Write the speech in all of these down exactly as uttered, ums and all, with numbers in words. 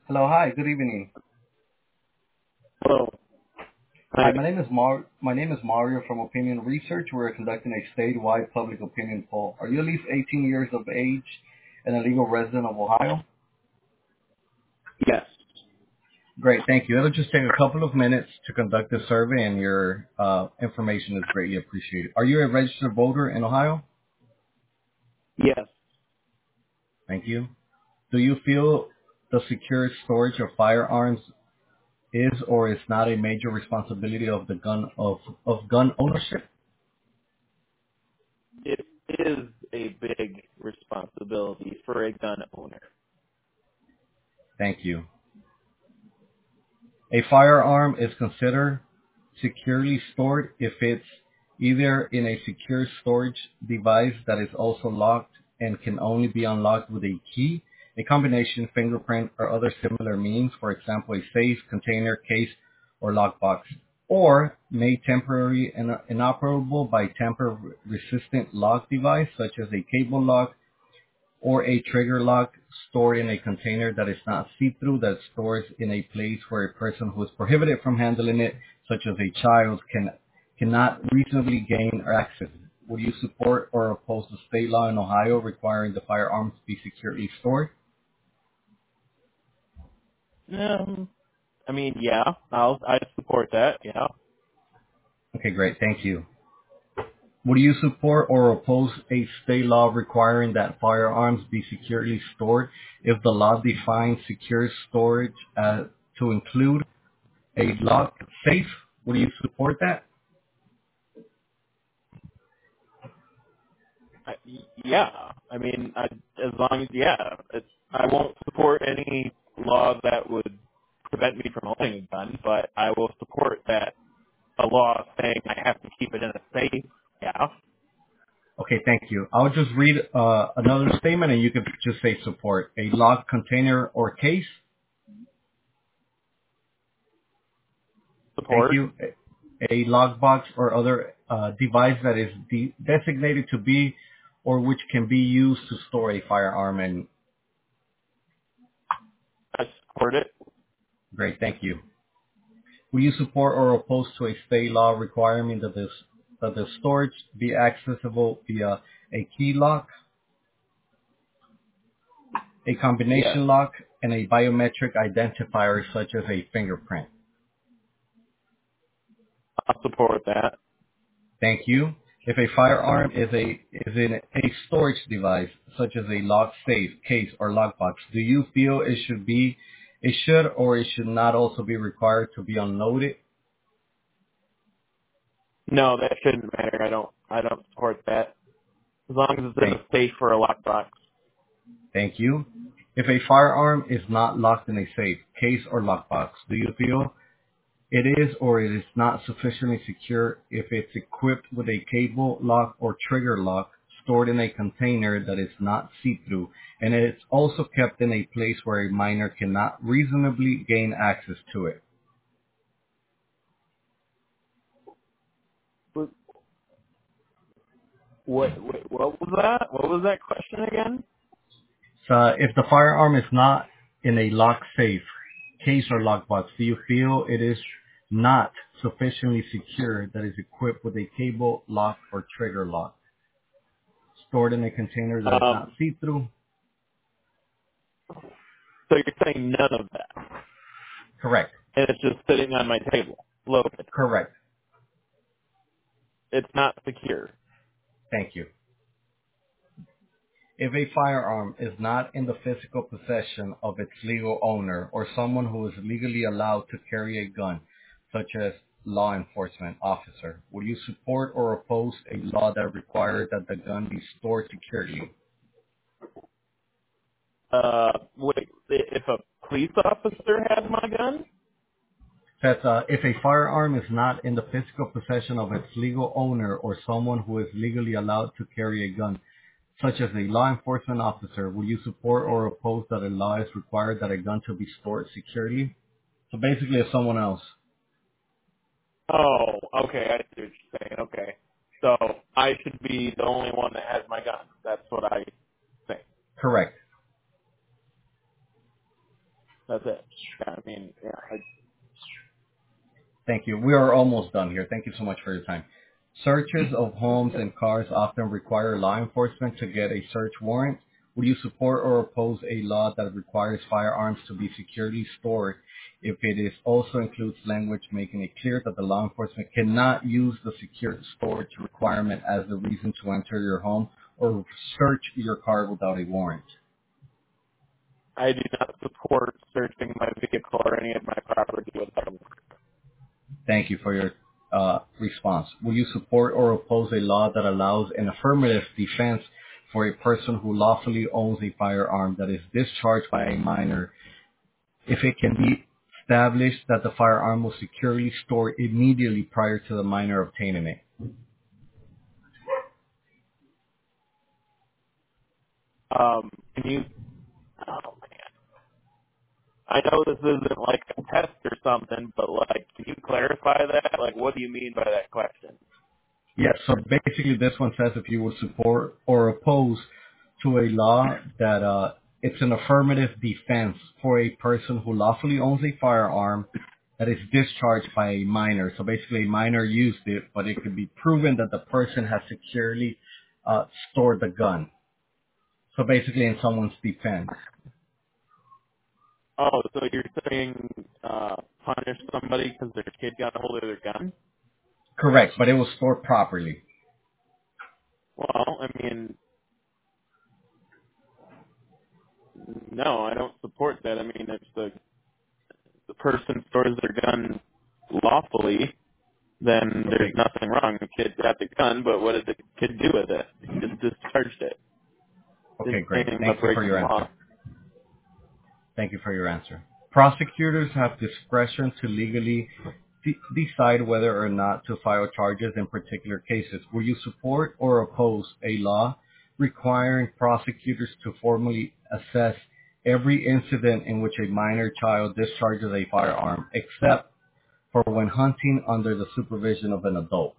Hello, hi, good evening. Hello. Hi, Hi. my name is Mar. My name is Mario from Opinion Research. We're conducting a statewide public opinion poll. Are you at least eighteen years of age and a legal resident of Ohio? Yes. Great, thank you. It'll just take a couple of minutes to conduct this survey, and your uh, information is greatly appreciated. Are you a registered voter in Ohio? Yes. Thank you. Do you feel the secure storage of firearms is or is not a major responsibility of the gun of, of gun ownership? It is a big responsibility for a gun owner. Thank you. A firearm is considered securely stored if it's either in a secure storage device that is also locked and can only be unlocked with a key, a combination fingerprint, or other similar means, for example, a safe, container, case, or lockbox, or made temporarily ino- inoperable by tamper-resistant lock device such as a cable lock, or a trigger lock stored in a container that is not see-through, that stores in a place where a person who is prohibited from handling it, such as a child, can cannot reasonably gain access. Would you support or oppose the state law in Ohio requiring the firearms be securely stored? Um, I mean, yeah, I'll I support that. Yeah. Okay, great. Thank you. Would you support or oppose a state law requiring that firearms be securely stored if the law defines secure storage uh, to include a locked safe? Would you support that? I, yeah. I mean, I, as long as yeah, it's, I won't support any law that would prevent me from owning a gun, but I will support that a law saying I have to keep it in a safe. Yeah. Okay, thank you. I'll just read uh, another statement and you can just say support. A locked container or case. Thank Support. you. A a lockbox or other uh, device that is de- designated to be or which can be used to store a firearm. And I support it. great, thank you. Will you support or oppose to a state law requirement that this that the storage be accessible via a key lock, a Yes. combination lock, and a biometric identifier such as a fingerprint? I'll support that. Thank you. If a firearm is a is in a storage device such as a lock safe, case, or lockbox, do you feel it should be it should or it should not also be required to be unloaded? No, that shouldn't matter. I don't. I don't support that. As long as it's in Thank a safe or a lockbox. thank you. If a firearm is not locked in a safe, case, or lockbox, do you feel it is or it is not sufficiently secure if it's equipped with a cable lock or trigger lock stored in a container that is not see-through, and it's also kept in a place where a minor cannot reasonably gain access to it? What? What? What was that? What was that question again? So if the firearm is not in a lock safe, case, or lockbox, do you feel it is not sufficiently secure that is equipped with a cable lock or trigger lock stored in a container that is not Um. see-through? So you're saying none of that, Correct. and it's just sitting on my table, loaded. Correct. It's not secure. Thank you. If a firearm is not in the physical possession of its legal owner or someone who is legally allowed to carry a gun, such as law enforcement officer, would you support or oppose a law that requires that the gun be stored securely? Uh. Wait. If a police officer had my gun, That uh, if a firearm is not in the physical possession of its legal owner or someone who is legally allowed to carry a gun, such as a law enforcement officer, will you support or oppose that a law is required that a gun to be stored securely? So basically, it's someone else. oh, okay. I see what you're saying. Okay. So I should be the only one that has my gun. That's what I think. Correct. That's it. Yeah, I mean, yeah, I, Thank you. We are almost done here. Thank you so much for your time. Searches of homes and cars often require law enforcement to get a search warrant. Would you support or oppose a law that requires firearms to be securely stored if it is also includes language making it clear that the law enforcement cannot use the secure storage requirement as the reason to enter your home or search your car without a warrant? I do not support searching my vehicle or any of my property without a warrant. Thank you for your uh, response. Will you support or oppose a law that allows an affirmative defense for a person who lawfully owns a firearm that is discharged by a minor if it can be established that the firearm was securely stored immediately prior to the minor obtaining it? Um, can you? Oh man, I know this isn't like a test or something, but like, can you clarify that? Like, what do you mean by that question? Yes, so basically this one says if you would support or oppose to a law that uh, it's an affirmative defense for a person who lawfully owns a firearm that is discharged by a minor. So basically a minor used it, but it could be proven that the person has securely uh, stored the gun. So basically in someone's defense. Oh, so you're saying uh, punish somebody because their kid got a hold of their gun? Correct, but it was stored properly. Well, I mean, no, I don't support that. I mean, if the the person stores their gun lawfully, then there's Okay, nothing wrong. The kid got the gun, but what did the kid do with it? He just discharged it. okay, Didn't do great. anything Thank about you for breaking your the answer. law. Thank you for your answer. Prosecutors have discretion to legally de- decide whether or not to file charges in particular cases. Will you support or oppose a law requiring prosecutors to formally assess every incident in which a minor child discharges a firearm, except for when hunting under the supervision of an adult?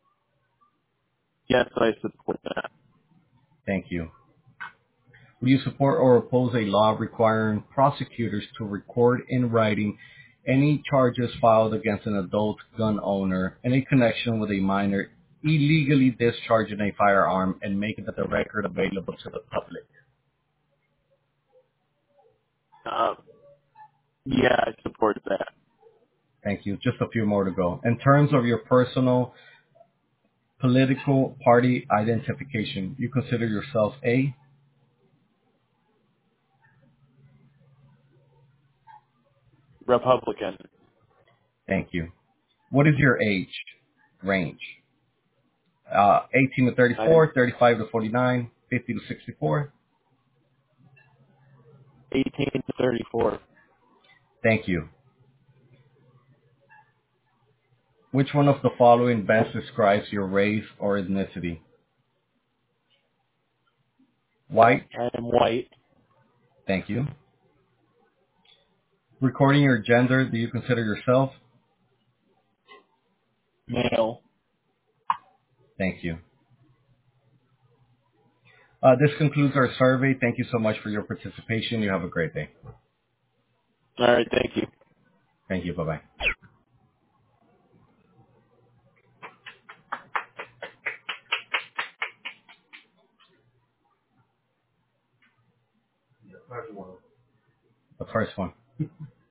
Yes, I support that. Thank you. Will you support or oppose a law requiring prosecutors to record in writing any charges filed against an adult gun owner in a connection with a minor illegally discharging a firearm and making the record available to the public? Um, yeah, I support that. Thank you. Just a few more to go. In terms of your personal political party identification, you consider yourself a? Republican, Thank you. What is your age range? Uh, eighteen to I'm thirty-four, thirty-five to forty-nine, fifty to sixty-four? eighteen to thirty-four. Thank you. Which one of the following best describes your race or ethnicity? White. I am white, Thank you. Recording your gender, do you consider yourself? male. Thank you. Uh, this concludes our survey. Thank you so much for your participation. You have a great day. All right, thank you. Thank you. Bye-bye. The first one.